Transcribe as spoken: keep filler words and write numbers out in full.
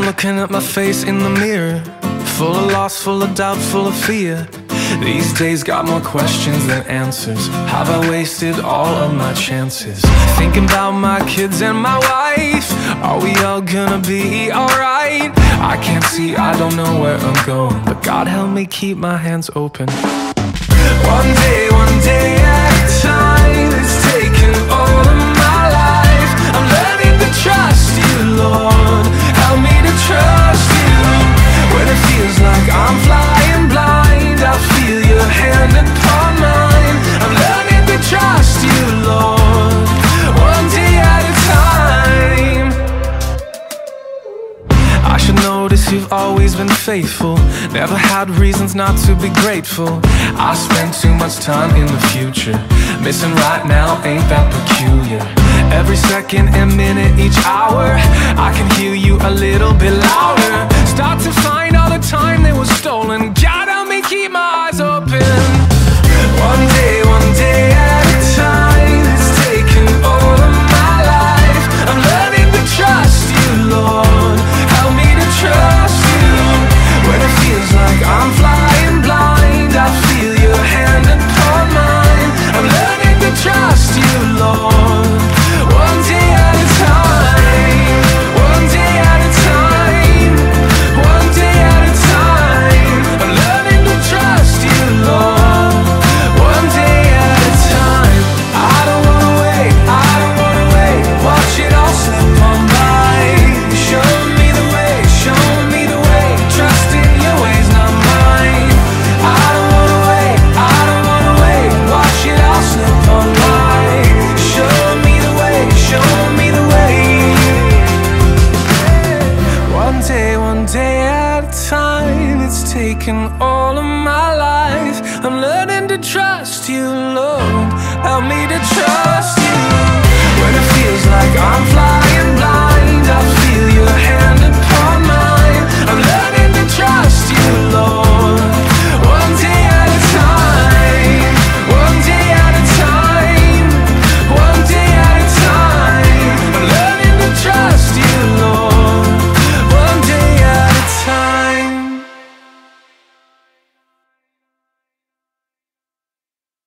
looking at my face in the mirror, full of loss, full of doubt, full of fear. These days got more questions than answers. Have I wasted all of my chances? Thinking about my kids and my wife. Are we all gonna be alright? I can't see, I don't know where I'm going, but God help me keep my hands open. One day, one day at a time. It's taken all of my life. I'm learning to trust you, Lord. Help me to trust you. When it feels like I'm flying blind, I feel your hand upon mine. I'm learning to trust you, Lord. One day at a time. I should notice you've always been faithful. Never had reasons not to be grateful. I spend too much time in the future. Missing right now, ain't that peculiar? Every second and minute, each hour, I can hear you a little bit louder. Start to find all the time that was stolen. God help me keep my eyes open. One day, one day at a time. It's taken all of my life. I'm learning to trust you, Lord. Help me to trust you. When it feels like I'm flying blind, I feel your hand upon mine. I'm learning to trust you, Lord. One day at a time. One day at a time. One day at a time. I'm learning to trust you, Lord. One day at a time. I don't wanna wait, I don't wanna wait. Watch it all slip on by. Show me the way, show me the way. Trust in your ways, not mine. I don't wanna wait, I don't wanna wait. Watch it all slip on by. Show me the way, show me the way. One day, one day at a time. It's taken all of my life. I'm learning to trust you, Lord. Help me to trust you. When it feels like I'm flying